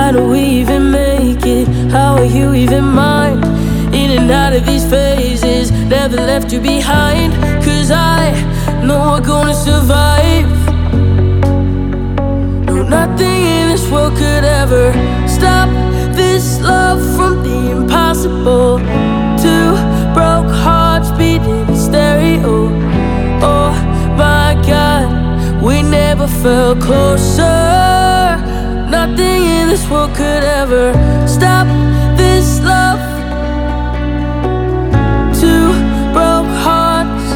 How do we even make it? How are you even mine? In and out of these phases, never left you behind. Cause I know we're gonna survive. No, nothing in this world could ever stop this love from the impossible. Two broke hearts beating in stereo. Oh my God, we never felt closer. Nothing in this world could ever stop this love. Two broke hearts.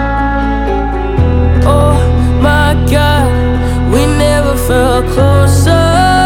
Oh my God, we never felt closer.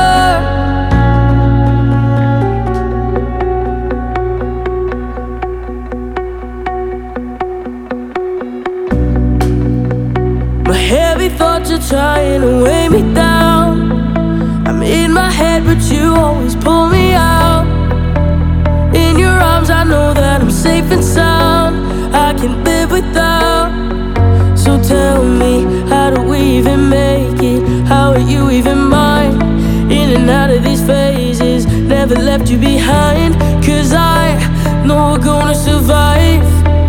My heavy thoughts are trying to weigh me down. I'm in my head, but you always pull me out. In your arms, I know that I'm safe and sound. I can live without. So tell me, how do we even make it? How are you even mine? In and out of these phases, never left you behind. Cause I know we're gonna survive.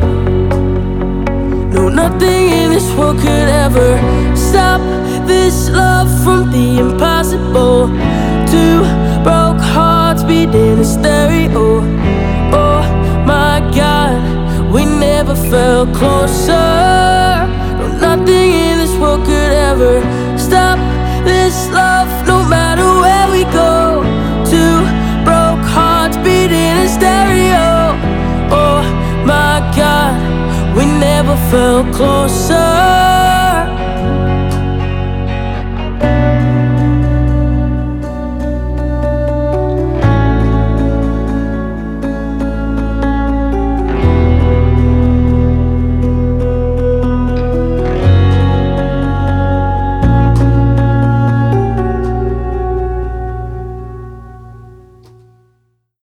No, nothing in this world could ever stop this love from the impossible. Two broke hearts beating in stereo. Oh my God, we never felt closer. No, nothing in this world could ever stop this love, no matter where we go. Two broke hearts beating in stereo. Oh my God, we never felt closer.